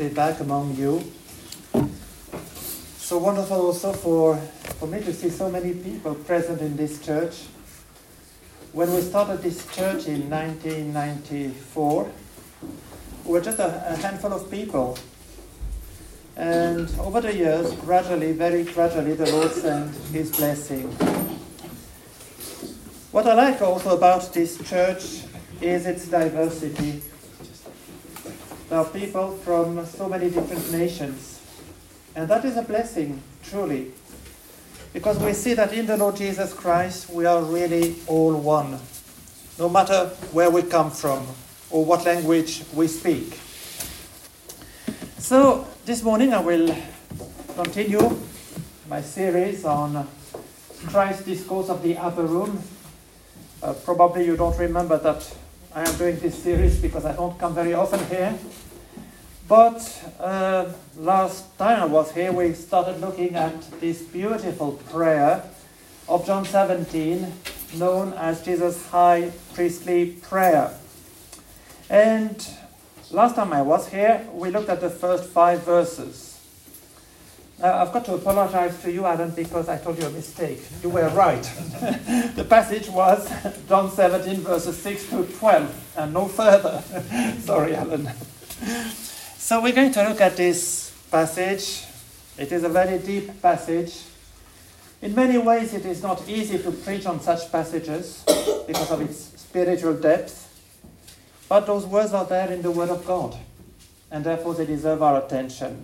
be back among you. So wonderful also for me to see so many people present in this church. When we started this church in 1994, we were just a handful of people. And over the years, gradually, very gradually, the Lord sent His blessing. What I like also about this church is its diversity. There are people from so many different nations. And that is a blessing, truly. Because we see that in the Lord Jesus Christ, we are really all one. No matter where we come from or what language we speak. So, this morning I will continue my series on Christ's Discourse of the Upper Room. Probably you don't remember that I am doing this series because I don't come very often here. But last time I was here, we started looking at this beautiful prayer of John 17, known as Jesus' High Priestly Prayer. And last time I was here, we looked at the first 5 verses. Now, I've got to apologize to you, Alan, because I told you a mistake. You were right. The passage was John 17, verses 6 to 12, and no further. Sorry, Alan. So we're going to look at this passage. It is a very deep passage. In many ways, it is not easy to preach on such passages because of its spiritual depth. But those words are there in the Word of God, and therefore they deserve our attention.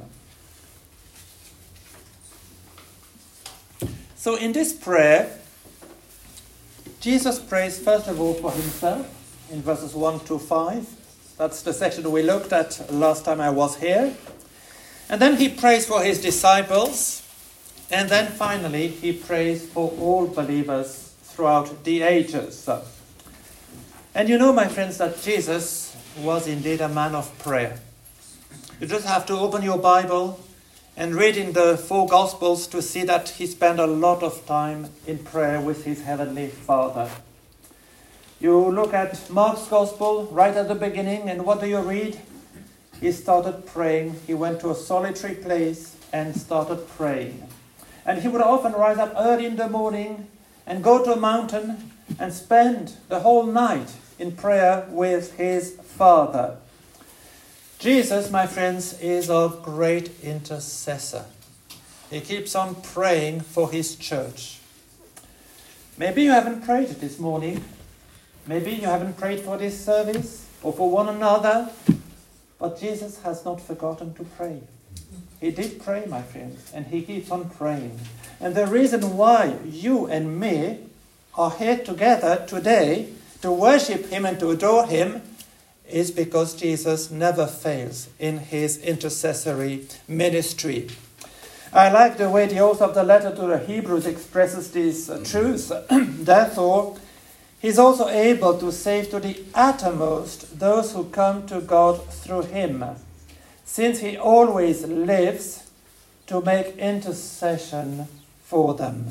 So in this prayer, Jesus prays first of all for himself in verses 1 to 5. That's the section we looked at last time I was here. And then he prays for his disciples. And then finally he prays for all believers throughout the ages. And you know, my friends, that Jesus was indeed a man of prayer. You just have to open your Bible and read in the 4 Gospels to see that he spent a lot of time in prayer with his heavenly Father. You look at Mark's Gospel right at the beginning, and what do you read? He started praying. He went to a solitary place and started praying. And he would often rise up early in the morning and go to a mountain and spend the whole night in prayer with his Father. Jesus, my friends, is a great intercessor. He keeps on praying for his church. Maybe you haven't prayed this morning. Maybe you haven't prayed for this service or for one another. But Jesus has not forgotten to pray. He did pray, my friends, and he keeps on praying. And the reason why you and me are here together today to worship him and to adore him is because Jesus never fails in his intercessory ministry. I like the way the author of the letter to the Hebrews expresses these truths. Therefore, he's also able to save to the uttermost those who come to God through him, since he always lives to make intercession for them.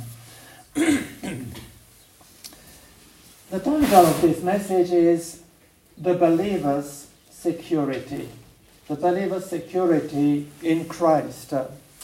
The title of this message is The Believer's Security. The believer's security in Christ.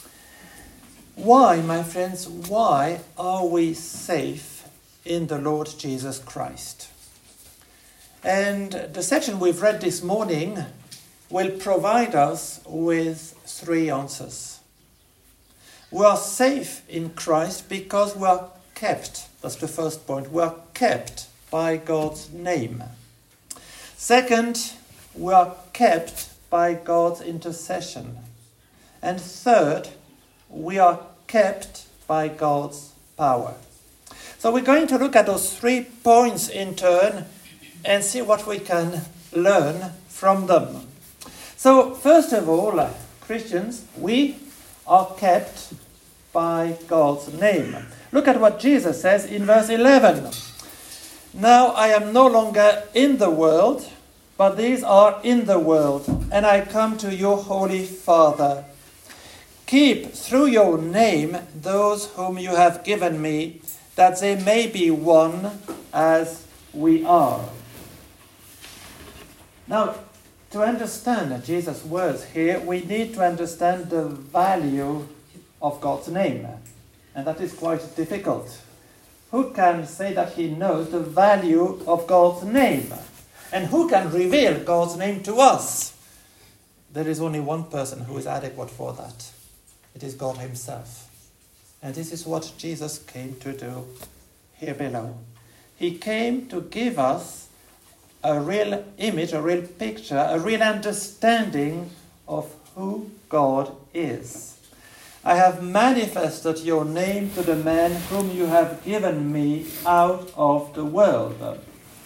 Why, my friends, why are we safe in the Lord Jesus Christ? And the section we've read this morning will provide us with 3 answers. We are safe in Christ because we are kept. That's the first point. We are kept by God's name. Second, we are kept by God's intercession. And third, we are kept by God's power. So we're going to look at those 3 points in turn and see what we can learn from them. So first of all, Christians, we are kept by God's name. Look at what Jesus says in verse 11. Now I am no longer in the world, but these are in the world, and I come to you, Holy Father. Keep through your name those whom you have given me, that they may be one as we are. Now, To understand Jesus' words here, we need to understand the value of God's name. And that is quite difficult. Who can say that he knows the value of God's name? And who can reveal God's name to us? There is only one person who is adequate for that. It is God himself. And this is what Jesus came to do here below. He came to give us a real image, a real picture, a real understanding of who God is. I have manifested your name to the man whom you have given me out of the world.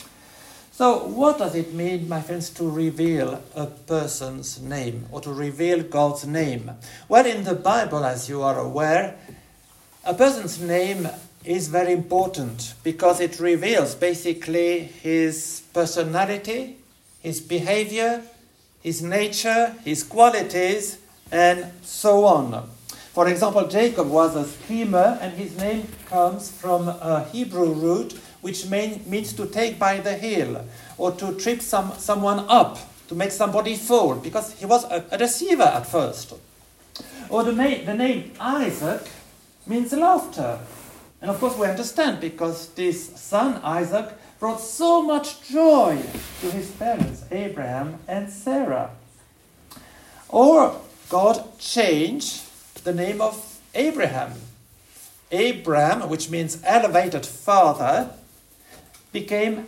So what does it mean, my friends, to reveal a person's name or to reveal God's name? Well, in the Bible, as you are aware, a person's name is very important because it reveals basically his personality, his behavior, his nature, his qualities, and so on. For example, Jacob was a schemer, and his name comes from a Hebrew root which means to take by the heel or to trip someone up, to make somebody fall, because he was a deceiver at first. Or the name Isaac means laughter. And of course we understand, because this son Isaac brought so much joy to his parents, Abraham and Sarah. Or God changed the name of Abraham. Abram, which means elevated father, became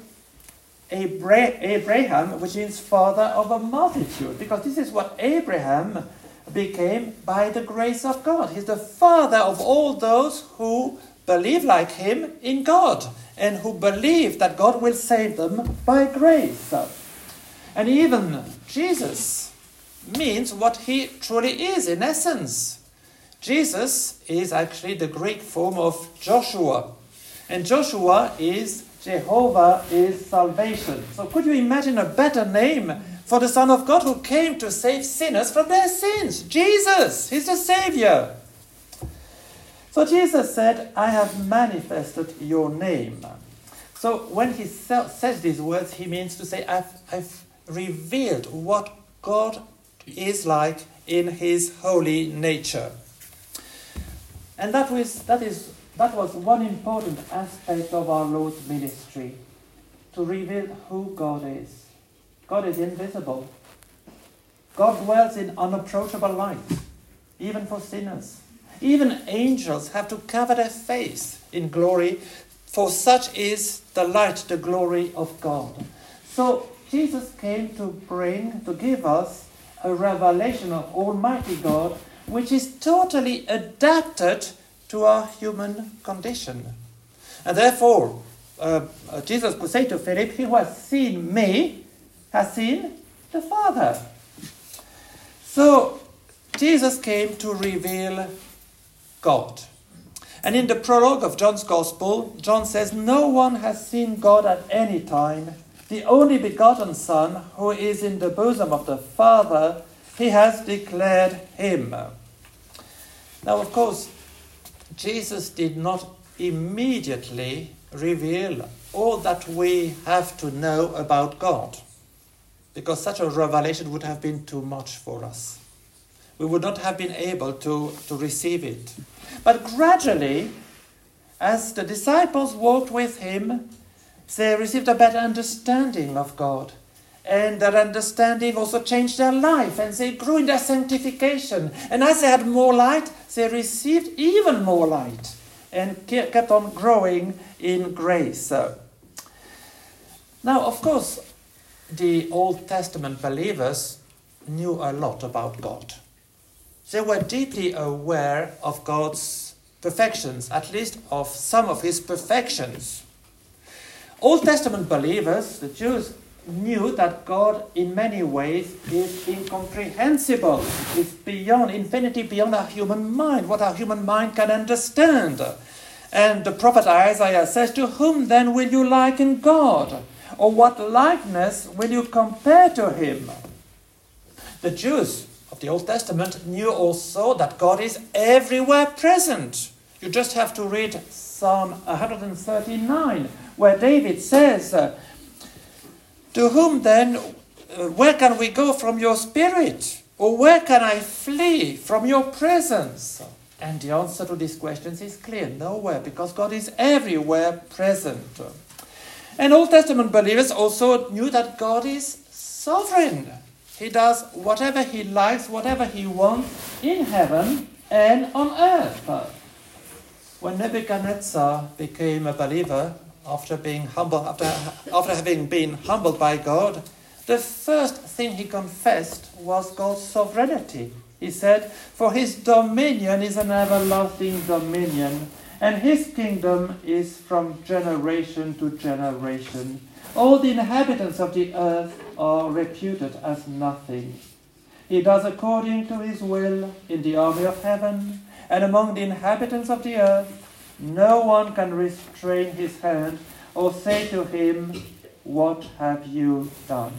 Abraham, which means father of a multitude, because this is what Abraham became by the grace of God. He's the father of all those who believe like him in God and who believe that God will save them by grace. And even Jesus means what he truly is in essence. Jesus is actually the Greek form of Joshua, and Joshua is Jehovah is salvation. So could you imagine a better name for the Son of God who came to save sinners from their sins? Jesus, he's the Savior. So Jesus said, I have manifested your name. So when he says these words, he means to say, I've revealed what God is like in his holy nature. And that was one important aspect of our Lord's ministry, to reveal who God is. God is invisible. God dwells in unapproachable light, even for sinners. Even angels have to cover their face in glory, for such is the light, the glory of God. So Jesus came to give us a revelation of Almighty God, which is totally adapted to our human condition. And therefore, Jesus could say to Philip, he who has seen me has seen the Father. So Jesus came to reveal God. And in the prologue of John's Gospel, John says, no one has seen God at any time. The only begotten Son, who is in the bosom of the Father, he has declared him. Now, of course, Jesus did not immediately reveal all that we have to know about God, because such a revelation would have been too much for us. We would not have been able to receive it. But gradually, as the disciples walked with him, they received a better understanding of God. And that understanding also changed their life, and they grew in their sanctification. And as they had more light, they received even more light and kept on growing in grace. Now, of course, the Old Testament believers knew a lot about God. They were deeply aware of God's perfections, at least of some of his perfections. Old Testament believers, the Jews, knew that God in many ways is incomprehensible, is beyond, infinity beyond our human mind, what our human mind can understand. And the prophet Isaiah says, to whom then will you liken God? Or what likeness will you compare to him? The Jews of the Old Testament knew also that God is everywhere present. You just have to read Psalm 139, where David says, to whom then where can we go from your spirit? Or where can I flee from your presence? And the answer to these questions is clear: nowhere, because God is everywhere present. And Old Testament believers also knew that God is sovereign. He does whatever he likes, whatever he wants, in heaven and on earth. When Nebuchadnezzar became a believer, after having been humbled by God, the first thing he confessed was God's sovereignty. He said, "For his dominion is an everlasting dominion, and his kingdom is from generation to generation. All the inhabitants of the earth are reputed as nothing. He does according to his will in the army of heaven, and among the inhabitants of the earth. No one can restrain his hand or say to him, 'What have you done?'"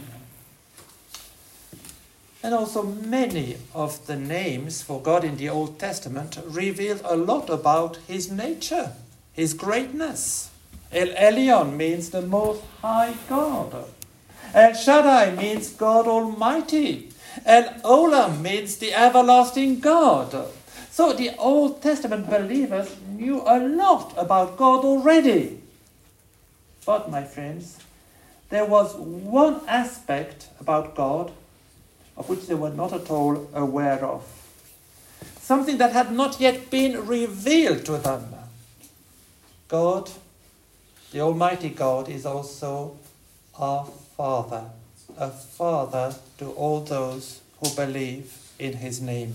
And also many of the names for God in the Old Testament reveal a lot about his nature, his greatness. El Elyon means the Most High God. El Shaddai means God Almighty. El Olam means the everlasting God. So the Old Testament believers knew a lot about God already. But, my friends, there was one aspect about God of which they were not at all aware of. Something that had not yet been revealed to them. God, the Almighty God, is also our Father, a Father to all those who believe in his name.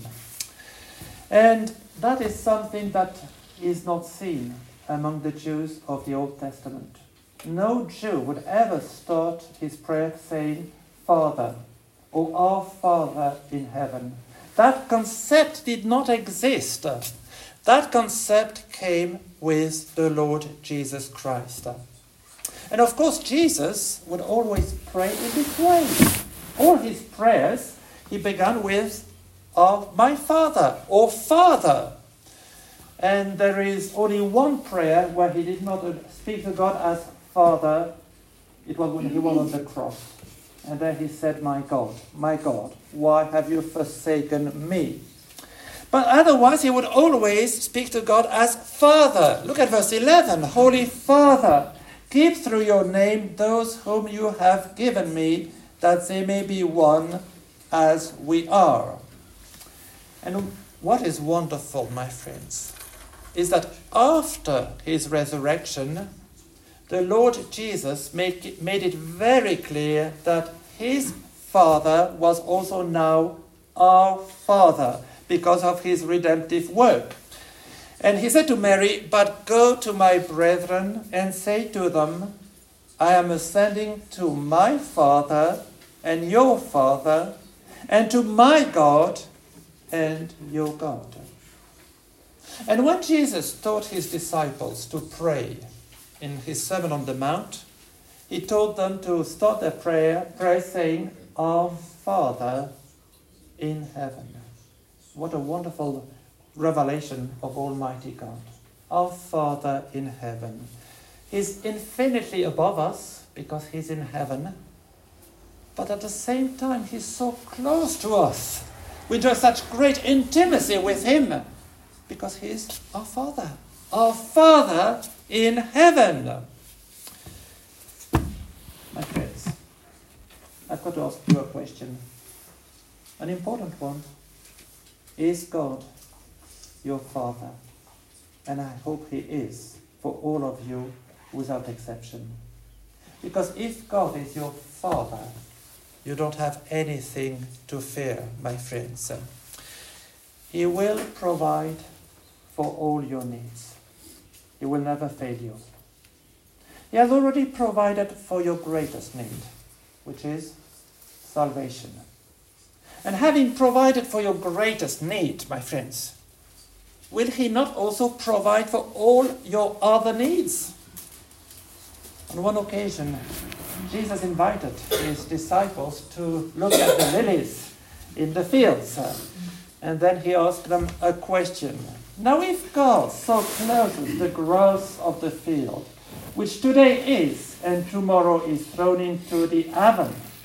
And that is something that is not seen among the Jews of the Old Testament. No Jew would ever start his prayer saying, "Father," or "Our Father in heaven." That concept did not exist. That concept came with the Lord Jesus Christ. And of course, Jesus would always pray in this way. All his prayers, he began with, "My Father," or "Father." And there is only one prayer where he did not speak to God as Father. It was when he was on the cross. And there he said, my God, why have you forsaken me?" But otherwise he would always speak to God as Father. Look at verse 11. "Holy Father, keep through your name those whom you have given me, that they may be one as we are." And what is wonderful, my friends, is that after his resurrection, the Lord Jesus made it very clear that his Father was also now our Father because of his redemptive work. And he said to Mary, "But go to my brethren and say to them, I am ascending to my Father and your Father, and to my God and your God." And when Jesus taught his disciples to pray in his Sermon on the Mount, he told them to start their prayer saying, "Our Father in heaven." What a wonderful revelation of Almighty God. Our Father in heaven. He's infinitely above us because he's in heaven. But at the same time, he's so close to us. We enjoy such great intimacy with him because he's our Father. Our Father in heaven. My friends, I've got to ask you a question. An important one. Is God your Father? And I hope he is for all of you without exception. Because if God is your Father, you don't have anything to fear, my friends. He will provide for all your needs. He will never fail you. He has already provided for your greatest need, which is salvation. And having provided for your greatest need, my friends, will he not also provide for all your other needs? On one occasion, Jesus invited his disciples to look at the lilies in the fields. And then he asked them a question. Now if God so clothes the grass of the field, which today is and tomorrow is thrown into the oven,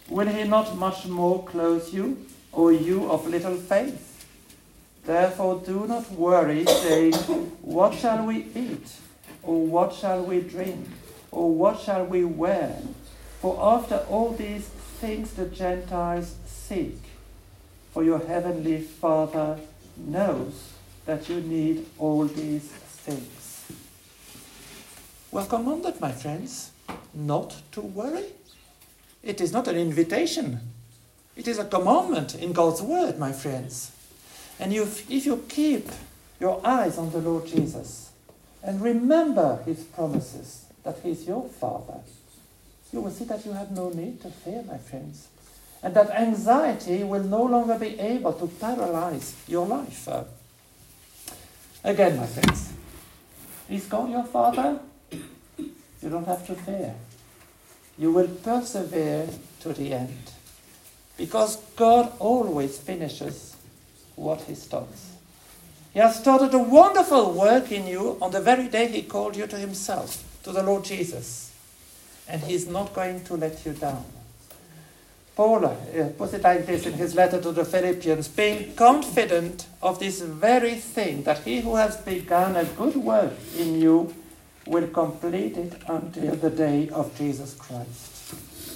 Will he not much more clothe you, O you of little faith? Therefore do not worry, saying, what shall we eat? Or what shall we drink? Or what shall we wear? For after all these things the Gentiles seek. For your heavenly Father knows that you need all these things. We're commanded, my friends, not to worry. It is not an invitation. It is a commandment in God's word, my friends. And if you keep your eyes on the Lord Jesus and remember his promises that he is your Father, you will see that you have no need to fear, my friends. And that anxiety will no longer be able to paralyze your life. Again, my friends, is God your Father? You don't have to fear. You will persevere to the end. Because God always finishes what he starts. He has started a wonderful work in you on the very day he called you to himself, to the Lord Jesus. And he's not going to let you down. Paul puts it like this in his letter to the Philippians, being confident of this very thing, that he who has begun a good work in you will complete it until the day of Jesus Christ.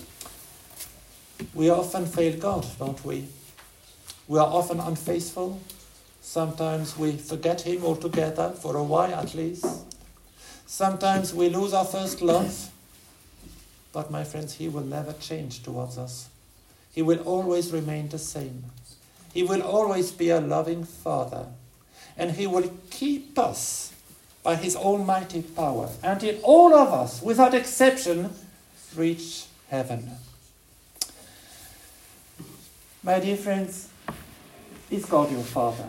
We often fail God, don't we? We are often unfaithful. Sometimes we forget him altogether, for a while at least. Sometimes we lose our first love. But my friends, he will never change towards us. He will always remain the same. He will always be a loving Father. And he will keep us by his almighty power until all of us, without exception, reach heaven. My dear friends, is God your Father?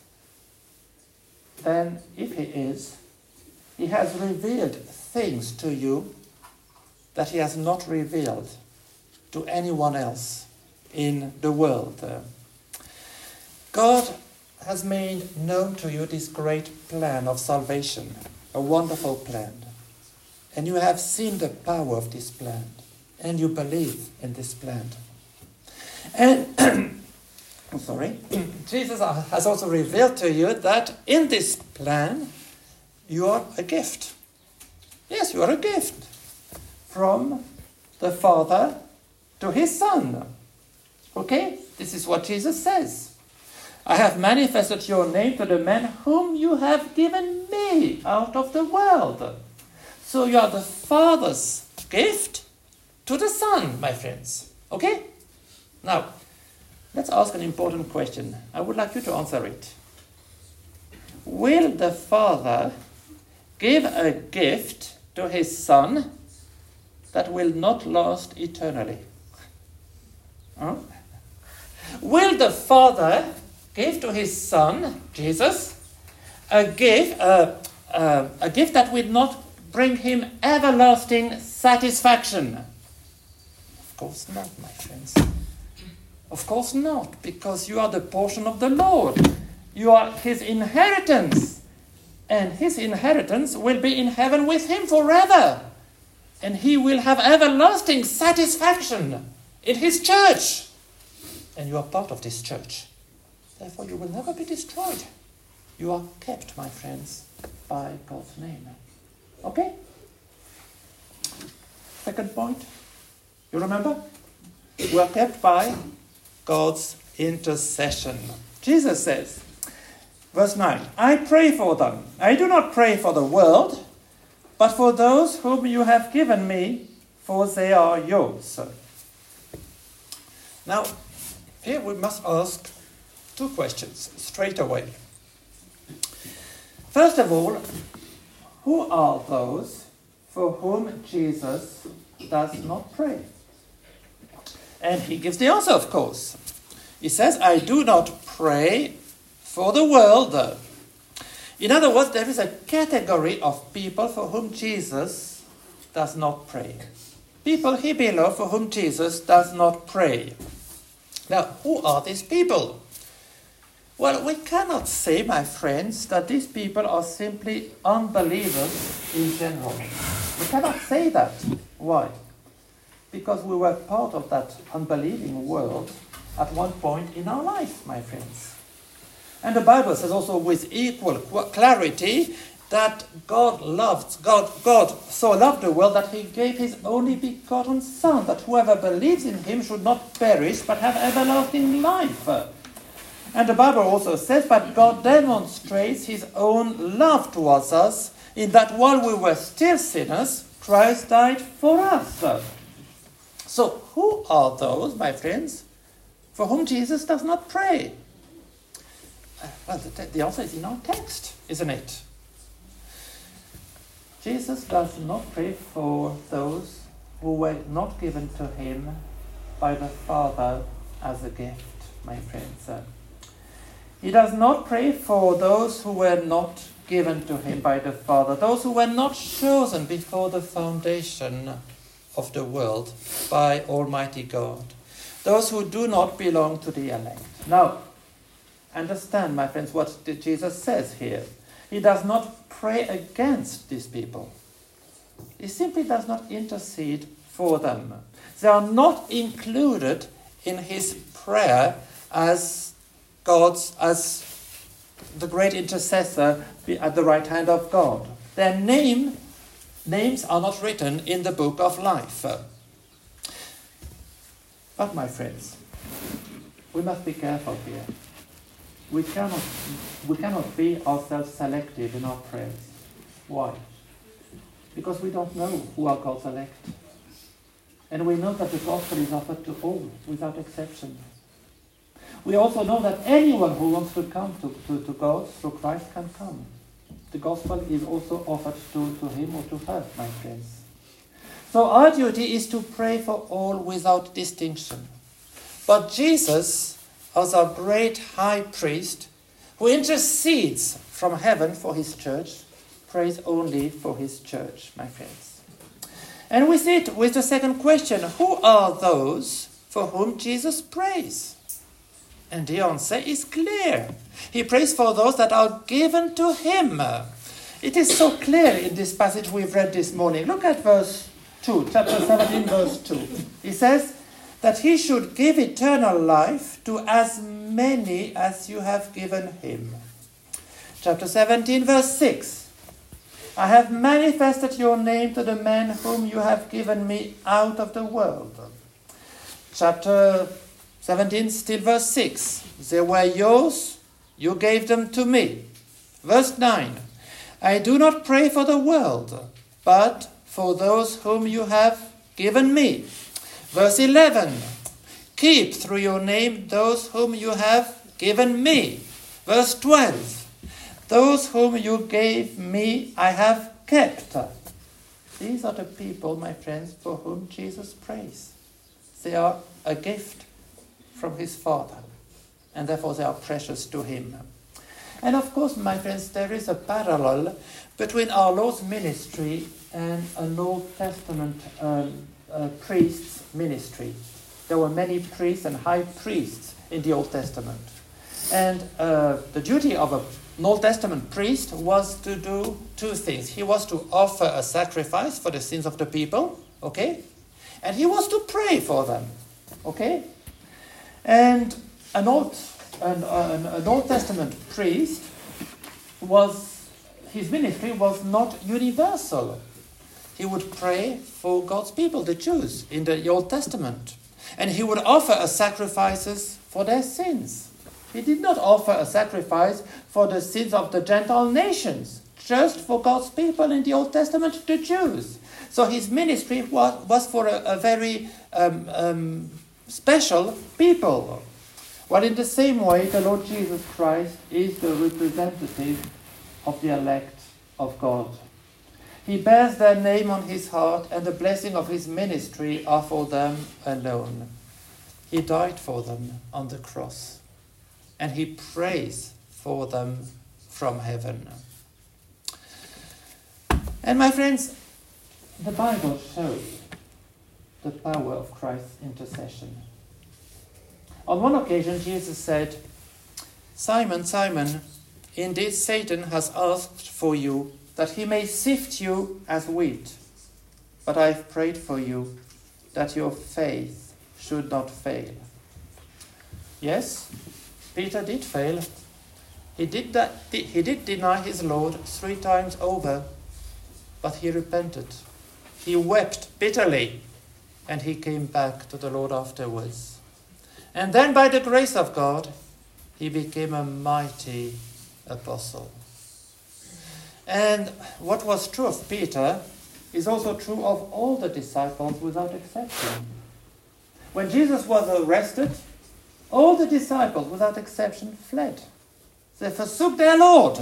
Then, if he is, he has revealed things to you that he has not revealed to anyone else in the world. God has made known to you this great plan of salvation, a wonderful plan. And you have seen the power of this plan, and you believe in this plan. And Jesus has also revealed to you that in this plan, you are a gift. Yes, you are a gift from the Father to his Son. Okay? This is what Jesus says. I have manifested your name to the men whom you have given me out of the world. So you are the Father's gift to the Son, my friends. Okay? Now, let's ask an important question. I would like you to answer it. Will the Father give a gift to his Son that will not last eternally? Huh? Will the Father give to his Son, Jesus, a gift that will not bring him everlasting satisfaction? Of course not, my friends. Of course not, because you are the portion of the Lord. You are his inheritance. And his inheritance will be in heaven with him forever. And he will have everlasting satisfaction in his church. And you are part of this church. Therefore, you will never be destroyed. You are kept, my friends, by God's name. Okay? Second point. You remember? We are kept by God's intercession. Jesus says, verse 9, I pray for them. I do not pray for the world, but for those whom you have given me, for they are yours. Now, here we must ask two questions straight away. First of all, who are those for whom Jesus does not pray? And he gives the answer, of course. He says, I do not pray for the world. In other words, there is a category of people for whom Jesus does not pray. People here below for whom Jesus does not pray. Now, who are these people? Well, we cannot say, my friends, that these people are simply unbelievers in general. We cannot say that. Why? because we were part of that unbelieving world at one point in our life, my friends. And the Bible says also with equal clarity that God so loved the world that he gave his only begotten Son, that whoever believes in him should not perish but have everlasting life. And the Bible also says that God demonstrates his own love towards us in that while we were still sinners, Christ died for us. So who are those, my friends, for whom Jesus does not pray? Well, the answer is in our text, isn't it? Jesus does not pray for those who were not given to him by the Father as a gift, my friends. He does not pray for those who were not given to him by the Father, those who were not chosen before the foundation of the world by Almighty God, those who do not belong to the elect. Now, understand, my friends, what Jesus says here. He does not pray against these people. He simply does not intercede for them. They are not included in his prayer as the great intercessor at the right hand of God. Their names are not written in the book of life. But my friends, we must be careful here. We cannot be ourselves selective in our prayers. Why? Because we don't know who are God's elect. And we know that the gospel is offered to all, without exception. We also know that anyone who wants to come to God through Christ can come. The gospel is also offered to him or to her, my friends. So our duty is to pray for all without distinction. But Jesus, as our great high priest, who intercedes from heaven for his church, prays only for his church, my friends. And we see it with the second question, who are those for whom Jesus prays? And the answer is clear. He prays for those that are given to him. It is so clear in this passage we've read this morning. Look at verse 2, chapter 17, verse 2. He says that he should give eternal life to as many as you have given him. Chapter 17, verse 6. I have manifested your name to the men whom you have given me out of the world. Chapter 17, still verse 6. They were yours, you gave them to me. Verse 9. I do not pray for the world, but for those whom you have given me. Verse 11. Keep through your name those whom you have given me. Verse 12. Those whom you gave me I have kept. These are the people, my friends, for whom Jesus prays. They are a gift from his Father, and therefore they are precious to him. And of course, my friends, there is a parallel between our Lord's ministry and an Old Testament priest's ministry. There were many priests and high priests in the Old Testament. And the duty of an Old Testament priest was to do two things. He was to offer a sacrifice for the sins of the people, okay? And he was to pray for them, okay? And an Old Testament priest his ministry was not universal. He would pray for God's people, the Jews, in the Old Testament. And he would offer sacrifices for their sins. He did not offer a sacrifice for the sins of the Gentile nations, just for God's people in the Old Testament, the Jews. So his ministry was for a very special people. Well, in the same way, the Lord Jesus Christ is the representative of the elect of God. He bears their name on his heart, and the blessing of his ministry are for them alone. He died for them on the cross, and he prays for them from heaven. And my friends, the Bible shows the power of Christ's intercession. On one occasion, Jesus said, Simon, Simon, indeed Satan has asked for you, that he may sift you as wheat. But I have prayed for you, that your faith should not fail. Yes, Peter did fail. He did deny his Lord 3 times over, but he repented. He wept bitterly, and he came back to the Lord afterwards. And then by the grace of God, he became a mighty apostle. And what was true of Peter is also true of all the disciples without exception. When Jesus was arrested, all the disciples without exception fled. They forsook their Lord.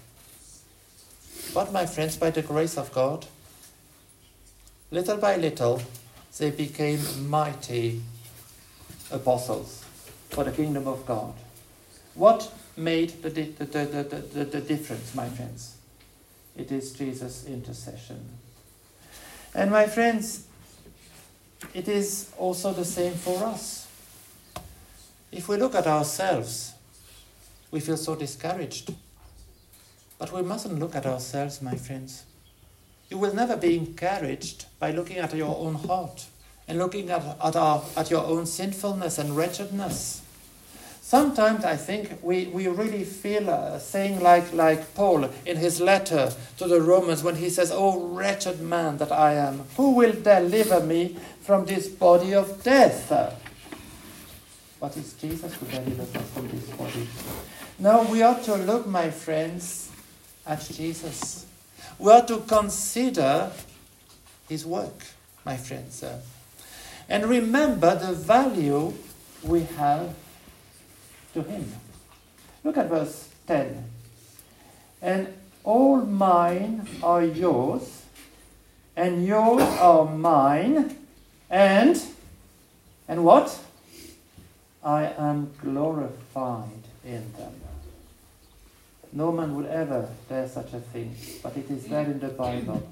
But my friends, by the grace of God, little by little, they became mighty apostles for the kingdom of God. What made the difference, my friends? It is Jesus' intercession. And my friends, it is also the same for us. If we look at ourselves, we feel so discouraged. But we mustn't look at ourselves, my friends. You will never be encouraged by looking at your own heart and looking at your own sinfulness and wretchedness. Sometimes I think we really feel saying like Paul in his letter to the Romans when he says, "Oh, wretched man that I am, who will deliver me from this body of death?" But it's Jesus who delivers us from this body. Now we ought to look, my friends, at Jesus. We ought to consider his work, my friends. And remember the value we have to him. Look at verse 10. And all mine are yours, and yours are mine, and what? I am glorified in them. No man would ever dare such a thing, but it is there in the Bible.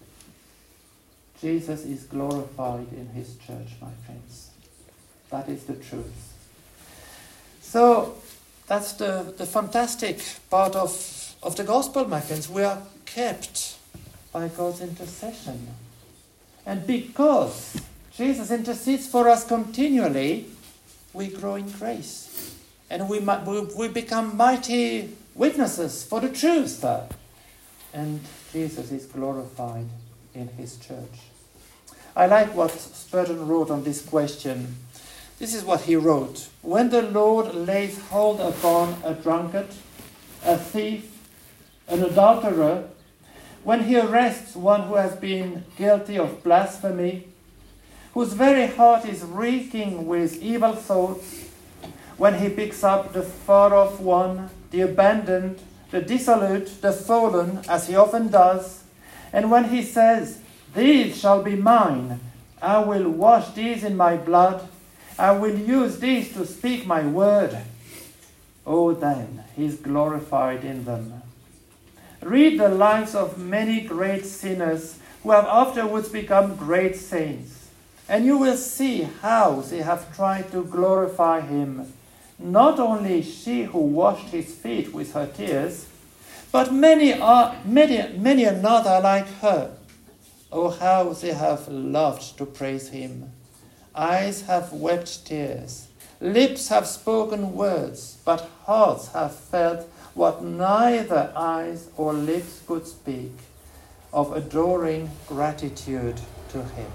Jesus is glorified in his church, my friends. That is the truth. So, that's the fantastic part of the gospel, my friends. We are kept by God's intercession. And because Jesus intercedes for us continually, we grow in grace. And we become mighty witnesses for the truth. And Jesus is glorified in his church. I like what Spurgeon wrote on this question. This is what he wrote. When the Lord lays hold upon a drunkard, a thief, an adulterer, when he arrests one who has been guilty of blasphemy, whose very heart is reeking with evil thoughts, when he picks up the far-off one, the abandoned, the dissolute, the fallen, as he often does, and when he says, "These shall be mine, I will wash these in my blood, I will use these to speak my word," oh, then he is glorified in them. Read the lives of many great sinners who have afterwards become great saints, and you will see how they have tried to glorify him. Not only she who washed his feet with her tears, but many another like her. Oh, how they have loved to praise him. Eyes have wept tears, lips have spoken words, but hearts have felt what neither eyes or lips could speak, of adoring gratitude to him.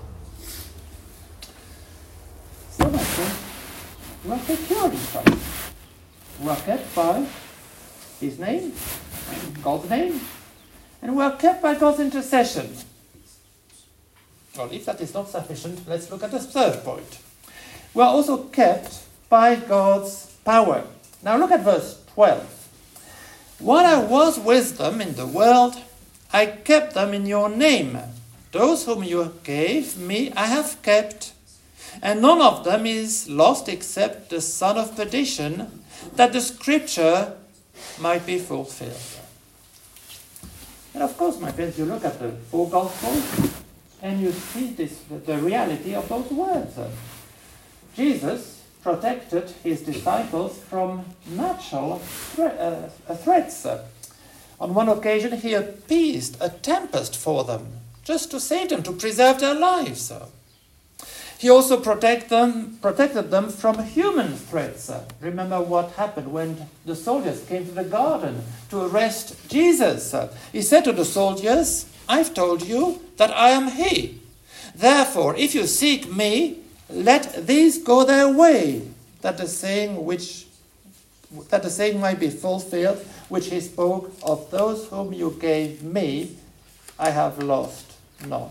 So my friends, we are secure in Christ. We are kept by his name, God's name, and we are kept by God's intercession. Well, if that is not sufficient, let's look at the third point. We are also kept by God's power. Now look at verse 12. While I was with them in the world, I kept them in your name. Those whom you gave me, I have kept, and none of them is lost except the son of perdition, that the scripture might be fulfilled. And of course, my friends, you look at the 4 Gospels, and you see the reality of those words. Jesus protected his disciples from natural threats. On one occasion, he appeased a tempest for them, just to save them, to preserve their lives. He also protected them from human threats. Remember what happened when the soldiers came to the garden to arrest Jesus. He said to the soldiers, "I've told you that I am he. Therefore, if you seek me, let these go their way," that the saying might be fulfilled, which he spoke of, "Those whom you gave me, I have lost none."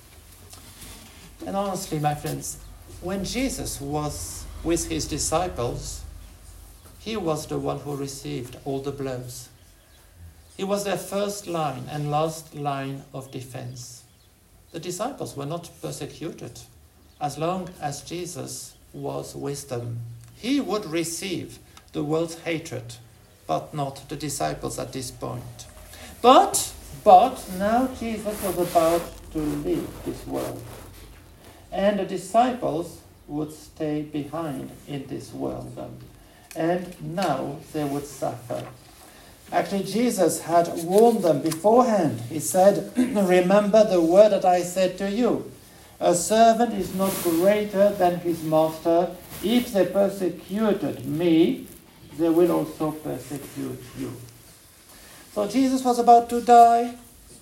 And honestly, my friends, when Jesus was with his disciples, he was the one who received all the blows. He was their first line and last line of defense. The disciples were not persecuted as long as Jesus was with them. He would receive the world's hatred, but not the disciples at this point. But now Jesus was about to leave this world. And the disciples would stay behind in this world. And now they would suffer. Actually, Jesus had warned them beforehand. He said, "Remember the word that I said to you. A servant is not greater than his master. If they persecuted me, they will also persecute you." So Jesus was about to die,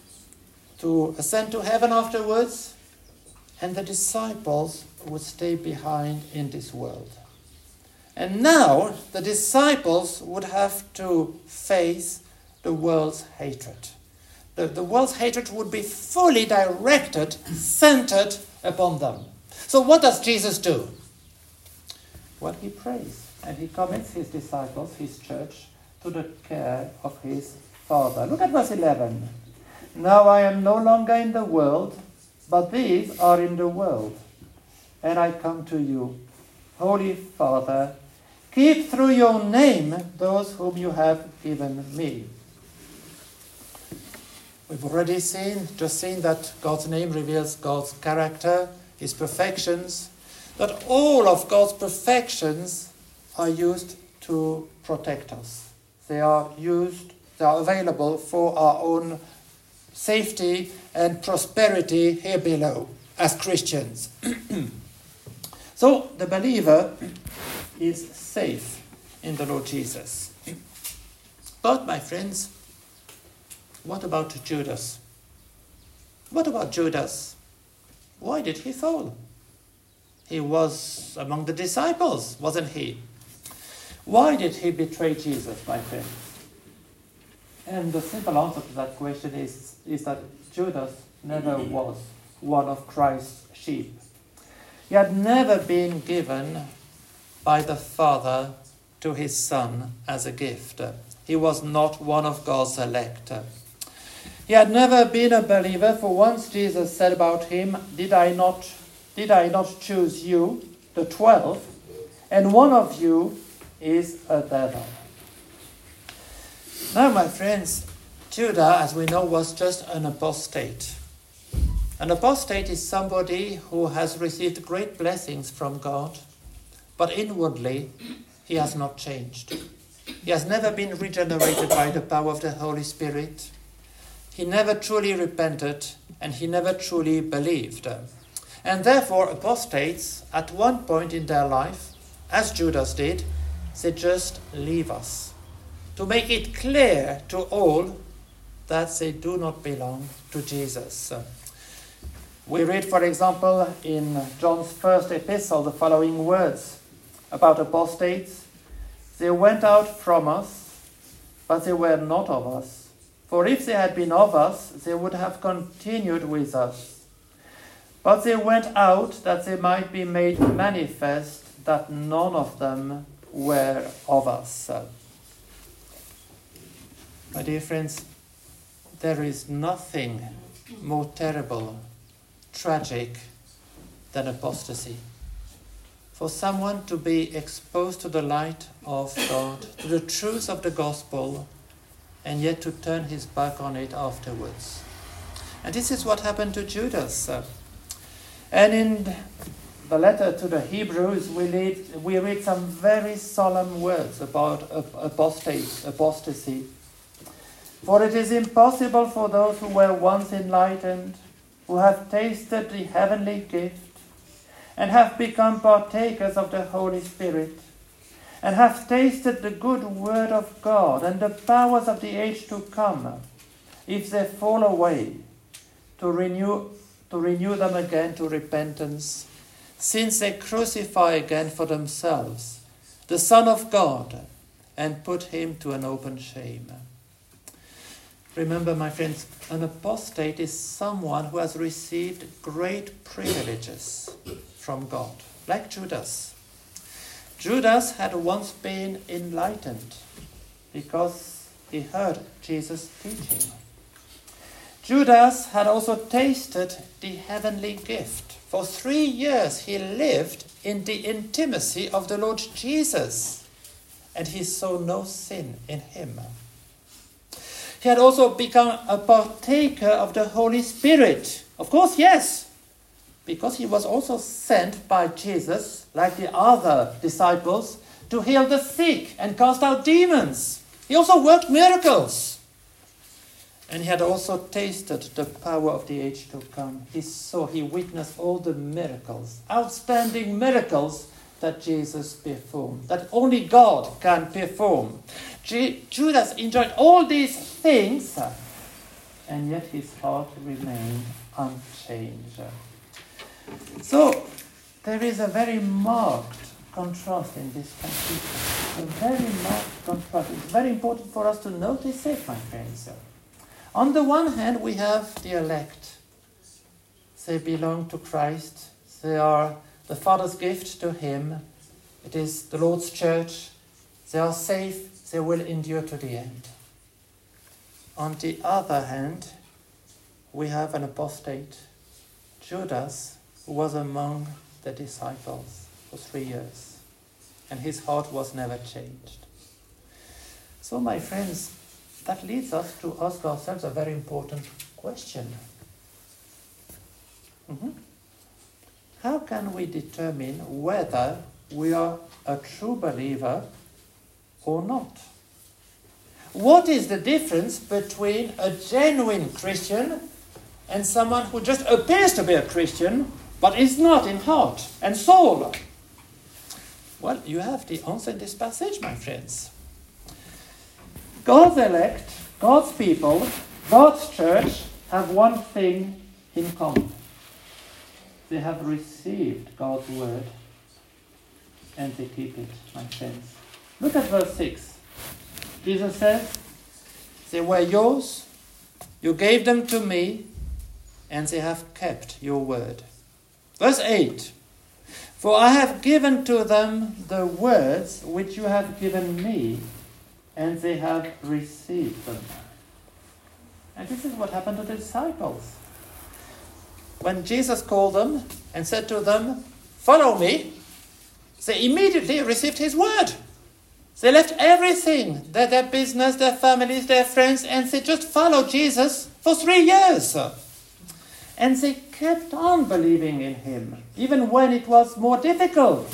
to ascend to heaven afterwards, and the disciples would stay behind in this world. And now the disciples would have to face the world's hatred. The world's hatred would be fully directed, centered upon them. So what does Jesus do? Well, he prays, and he commits his disciples, his church, to the care of his Father. Look at verse 11. "Now I am no longer in the world, but these are in the world, and I come to you. Holy Father, keep through your name those whom you have given me." We've already just seen that God's name reveals God's character, his perfections, that all of God's perfections are used to protect us. They are available for our own safety and prosperity here below as Christians. So the believer is safe in the Lord Jesus. But, my friends, what about Judas? What about Judas? Why did he fall? He was among the disciples, wasn't he? Why did he betray Jesus, my friends? And the simple answer to that question is that Judas never was one of Christ's sheep. He had never been given by the Father to his Son as a gift. He was not one of God's elect. He had never been a believer, for once Jesus said about him, Did I not choose you, the 12, and one of you is a devil. Now, my friends, Judah, as we know, was just an apostate. An apostate is somebody who has received great blessings from God, but inwardly he has not changed. He has never been regenerated by the power of the Holy Spirit. He never truly repented, and he never truly believed. And therefore, apostates, at one point in their life, as Judas did, they just leave us, to make it clear to all that they do not belong to Jesus. We read, for example, in John's first epistle, the following words about apostates. They went out from us, but they were not of us. For if they had been of us, they would have continued with us. But they went out that they might be made manifest that none of them were of us. My dear friends, there is nothing more terrible, tragic than apostasy. For someone to be exposed to the light of God, to the truth of the gospel, and yet to turn his back on it afterwards. And this is what happened to Judas. And in the letter to the Hebrews, we read some very solemn words about apostasy. For it is impossible for those who were once enlightened, who have tasted the heavenly gift, and have become partakers of the Holy Spirit, and have tasted the good word of God and the powers of the age to come, if they fall away, to renew them again to repentance, since they crucify again for themselves the Son of God, and put him to an open shame. Remember, my friends, an apostate is someone who has received great privileges from God, like Judas. Judas had once been enlightened because he heard Jesus teaching. Judas had also tasted the heavenly gift. For 3 years he lived in the intimacy of the Lord Jesus, and he saw no sin in him. He had also become a partaker of the Holy Spirit. Of course, yes, because he was also sent by Jesus, like the other disciples, to heal the sick and cast out demons. He also worked miracles. And he had also tasted the power of the age to come. He witnessed all the miracles, outstanding miracles that Jesus performed, that only God can perform. Judas enjoyed all these things, and yet his heart remained unchanged. So, there is a very marked contrast in this passage. A very marked contrast. It's very important for us to notice it, my friends. On the one hand, we have the elect. They belong to Christ. They are the Father's gift to him. It is the Lord's church. They are safe. They will endure to the end. On the other hand, we have an apostate, Judas, who was among the disciples for 3 years, and his heart was never changed. So, my friends, that leads us to ask ourselves a very important question. How can we determine whether we are a true believer or not? What is the difference between a genuine Christian and someone who just appears to be a Christian but is not in heart and soul? Well, you have the answer in this passage, my friends. God's elect, God's people, God's church have one thing in common. They have received God's word and they keep it, my friends. Look at verse 6. Jesus says, they were yours, you gave them to me, and they have kept your word. Verse 8. For I have given to them the words which you have given me, and they have received them. And this is what happened to the disciples. When Jesus called them and said to them, follow me, they immediately received his word. They left everything, their business, their families, their friends, and they just followed Jesus for 3 years. And they kept on believing in him, even when it was more difficult.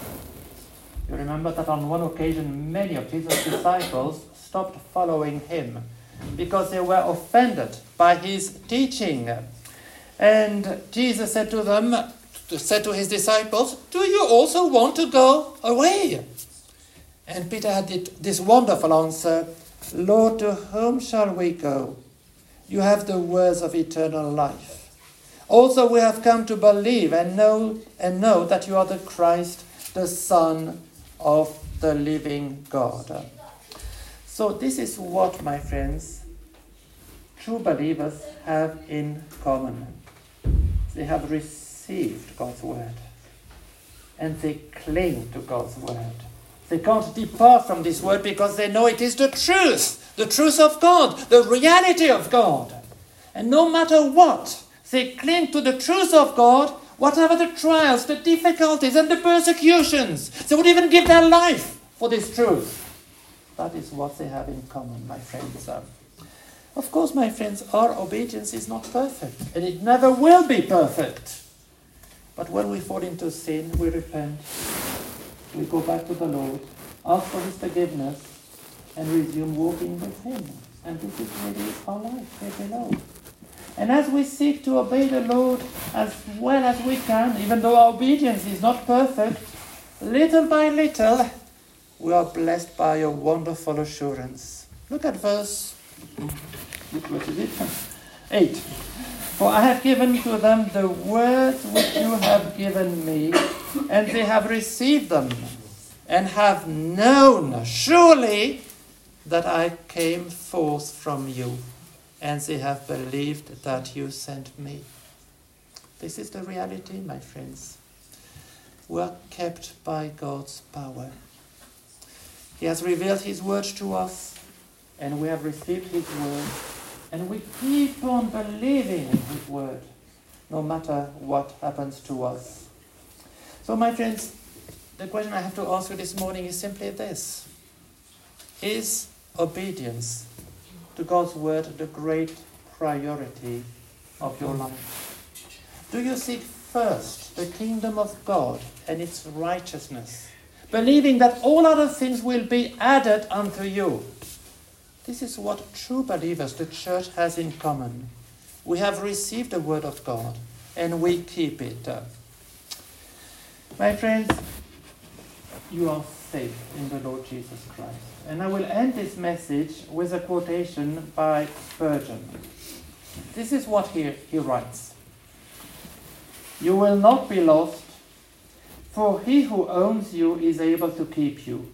You remember that on one occasion, many of Jesus' disciples stopped following him because they were offended by his teaching. And Jesus said to his disciples, do you also want to go away? And Peter had this wonderful answer, Lord, to whom shall we go? You have the words of eternal life. Also we have come to believe and know that you are the Christ, the Son of the living God. So this is what, my friends, true believers have in common. They have received God's word and they cling to God's word. They can't depart from this word because they know it is the truth of God, the reality of God. And no matter what, they cling to the truth of God, whatever the trials, the difficulties, and the persecutions. They would even give their life for this truth. That is what they have in common, my friends. Of course, my friends, our obedience is not perfect, and it never will be perfect. But when we fall into sin, we repent. We go back to the Lord, ask for his forgiveness, and resume walking with him. And this is really our life here below. And as we seek to obey the Lord as well as we can, even though our obedience is not perfect, little by little, we are blessed by a wonderful assurance. Look at verse 8. For I have given to them the words which you have given me, and they have received them, and have known surely that I came forth from you, and they have believed that you sent me. This is the reality, my friends. We are kept by God's power. He has revealed his word to us, and we have received his word, and we keep on believing in his word, no matter what happens to us. So, my friends, the question I have to ask you this morning is simply this. Is obedience to God's word the great priority of your life? Do you seek first the kingdom of God and its righteousness, believing that all other things will be added unto you? This is what true believers, the church, has in common. We have received the word of God and we keep it. My friends, you are safe in the Lord Jesus Christ. And I will end this message with a quotation by Spurgeon. This is what he writes. You will not be lost, for he who owns you is able to keep you.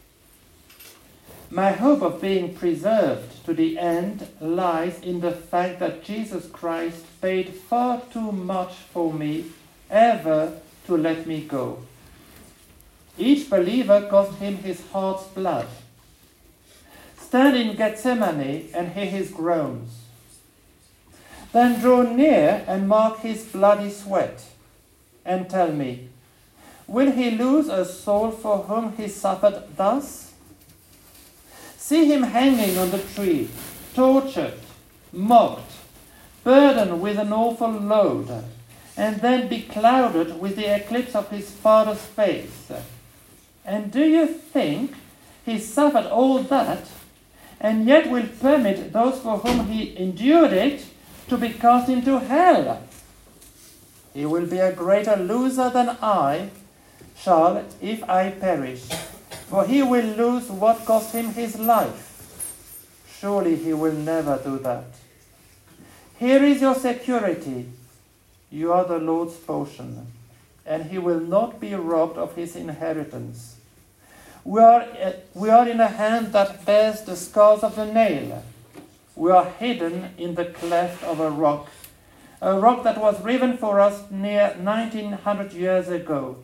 My hope of being preserved to the end lies in the fact that Jesus Christ paid far too much for me ever to let me go. Each believer cost him his heart's blood. Stand in Gethsemane and hear his groans. Then draw near and mark his bloody sweat, and tell me, will he lose a soul for whom he suffered thus? See him hanging on the tree, tortured, mocked, burdened with an awful load, and then beclouded with the eclipse of his Father's face. And do you think he suffered all that, and yet will permit those for whom he endured it to be cast into hell? He will be a greater loser than I shall if I perish, for he will lose what cost him his life. Surely he will never do that. Here is your security. You are the Lord's portion, and he will not be robbed of his inheritance. We are in a hand that bears the scars of the nail. We are hidden in the cleft of a rock that was riven for us near 1900 years ago.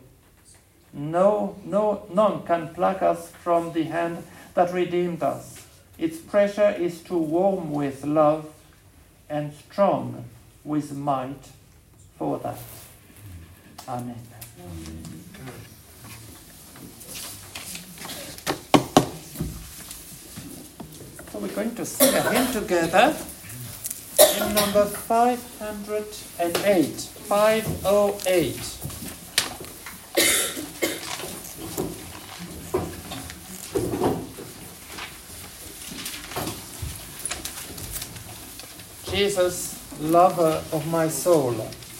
None can pluck us from the hand that redeemed us. Its pressure is too warm with love and strong with might for that. Amen. So we're going to sing a hymn together in number 508. 508. Jesus, lover of my soul.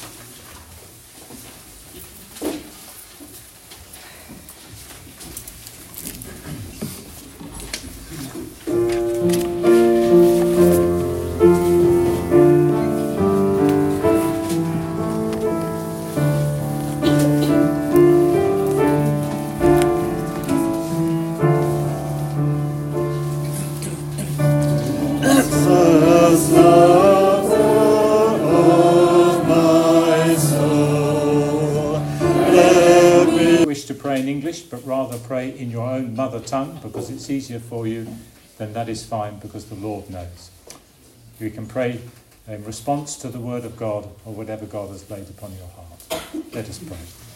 But rather pray in your own mother tongue because it's easier for you, then that is fine because the Lord knows. You can pray in response to the word of God or whatever God has laid upon your heart. Let us pray.